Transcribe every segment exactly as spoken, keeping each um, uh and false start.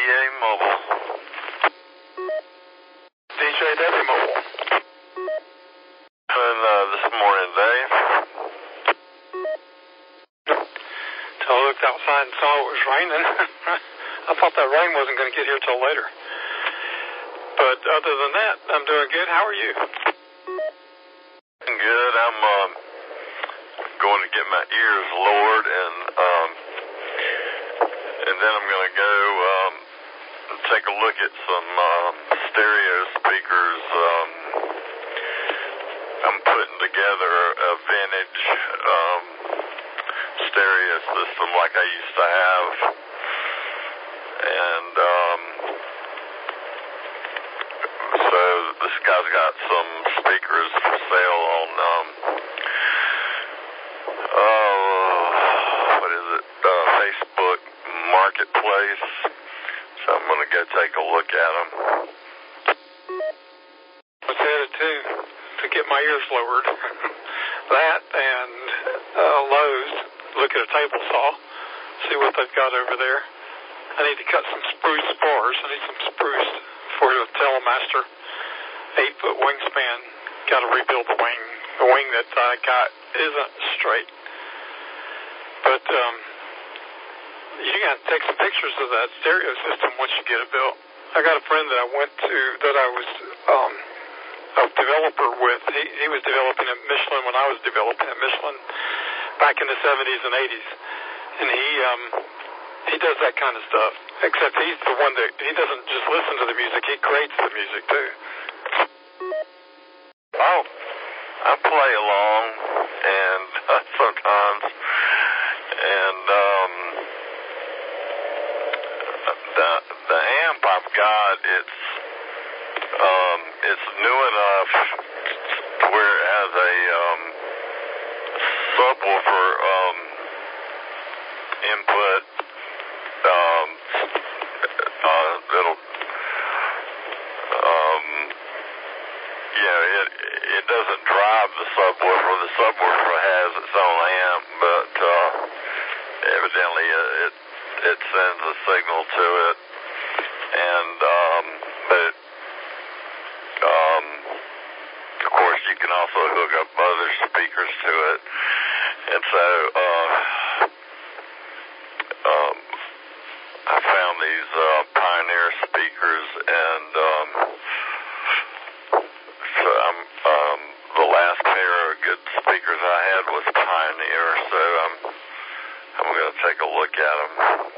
A Mobile. D J W Mobile. And uh, this morning, Dave. Till I looked outside and saw it was raining. I thought that rain wasn't going to get here till later. But other than that, I'm doing good. How are you? Good. I'm um, going to get my ears lowered, and um, and then I'm going to go um, take a look at some um, stereo speakers. Um, I'm putting together a vintage um, stereo system like I used to have, and um, so this guy's got some speakers for sale on um, uh, what is it? Uh, Facebook Marketplace. So I'm going to go take a look at them. I was headed to to get my ears lowered. That and uh, Lowe's. Look at a table saw. See what they've got over there. I need to cut some spruce bars. I need some spruce for the Telemaster eight foot wingspan. Got to rebuild the wing. The wing that I got isn't straight. But um, you got to take some pictures of that stereo system once you get it built. I got a friend that I went to that I was um, a developer with. He, he was developing at Michelin when I was developing at Michelin back in the seventies and eighties. And he um, he does that kind of stuff. Except he's the one that, he doesn't just listen to the music, he creates the music too. Oh, I play along, and uh, sometimes, and um, the the amp I've got, it's um, it's new enough to where it has a um, subwoofer um, input. Um, uh, it'll um, yeah, it it doesn't drive the subwoofer. The subwoofer has its own amp, but uh, evidently it it sends a signal to it, and um, but um, of course you can also hook up other speakers to it, and so uh, um, I found these uh, Pioneer speakers, and um, so I'm, um, the last pair of good speakers I had was Pioneer, so I'm I'm going to take a look at them.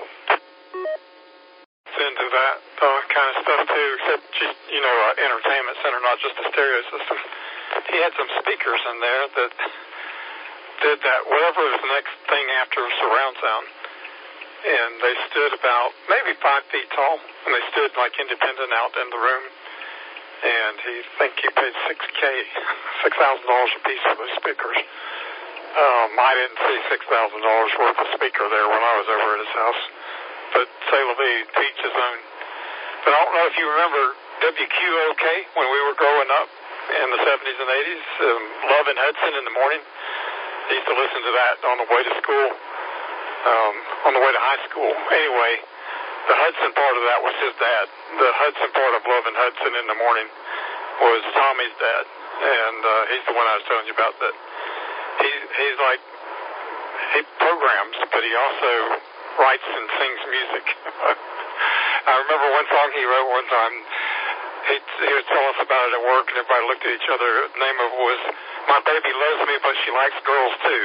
It's into that uh, kind of stuff too, except just, you know, uh, entertainment center, not just a stereo system. He had some speakers in there that did that, whatever was the next thing after surround sound. And they stood about maybe five feet tall, and they stood like independent out in the room. And he think he paid six K, six thousand dollars a piece for those speakers. Um, I didn't see six thousand dollars worth of speaker there when I was over at his house. But say la vie, to each his own. But I don't know if you remember W Q O K when we were growing up in the seventies and eighties. Um, Love and Hudson in the morning. I used to listen to that on the way to school. Um, on the way to high school. Anyway, the Hudson part of that was his dad. The Hudson part of Love and Hudson in the morning was Tommy's dad. And uh, he's the one I was telling you about that. He, he's like, he programs, but he also writes and sings music. I remember one song he wrote one time. He, he was telling us about it at work, and everybody looked at each other. The name of it was, My Baby Loves Me, But She Likes Girls Too.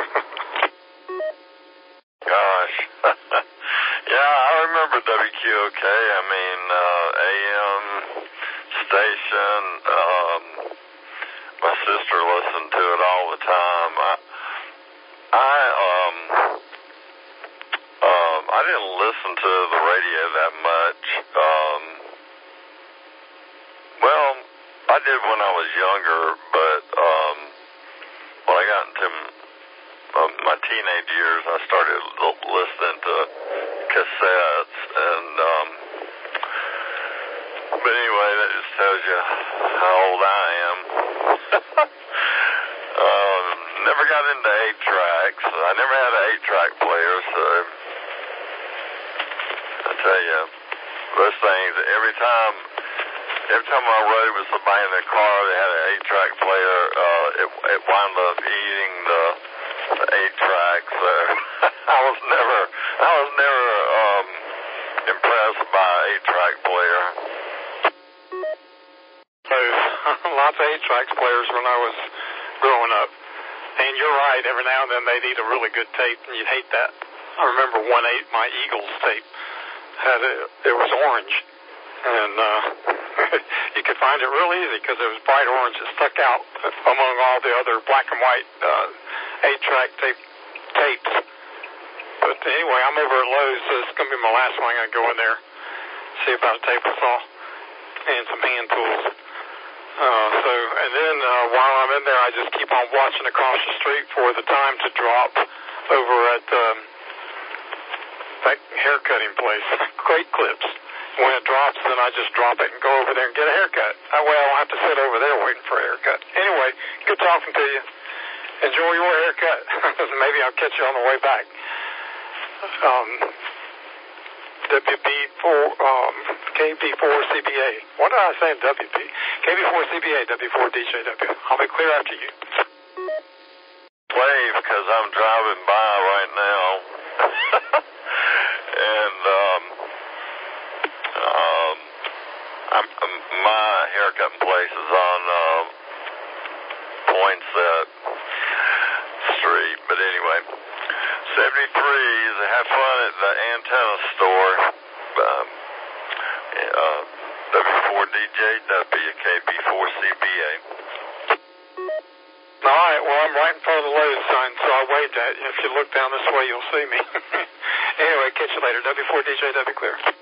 Gosh. Yeah, I remember W Q O K. I mean, uh, A M station. Um, my sister listened to it all the time. I, I, um, um, I didn't listen to the radio that much. Um, well, I did when I was younger, but, um, when I got into Um, my teenage years, I started l- listening to cassettes, and um, but anyway, that just tells you how old I am. um, never got into eight tracks. I never had an eight track player, so I tell you, those things, every time, every time I rode with somebody in their car, they had an eight-track player, uh, it, it wound up eating the, the eight-track, so I was never, I was never, um, impressed by an eight-track player. So, lots of eight-tracks players when I was growing up. And you're right, every now and then they need a really good tape, and you'd hate that. I remember one eight, my Eagles tape, had a, it was orange, and uh, you could find it real easy because it was bright orange. It stuck out among all the other black and white uh, eight-track tape, tapes. But anyway, I'm over at Lowe's, so it's going to be my last one. I'm going to go in there, see about a table saw and some hand tools. Uh, so, and then uh, while I'm in there, I just keep on watching across the street for the time to drop over at um, that haircutting place, Great Clips. When it drops, then I just drop it and go over there and get a haircut. That way I don't have to sit over there waiting for a haircut. Anyway, good talking to you. Enjoy your haircut. Maybe I'll catch you on the way back. Um, W B four, um, K B four C B A. What did I say in W B? K B four C B A, W four D J W. I'll be clear after you. Wave, because I'm driving by right now. And, um, um, I'm, my haircut place is on, um, Poinsett Street, but anyway. seventy-threes, have fun at the antenna store, um, uh, W four D J W, K B four C B A. All right, well, I'm right in front of the Lowe's sign, so I waved at you. If you look down this way, you'll see me. Anyway, catch you later. W four D J W clear.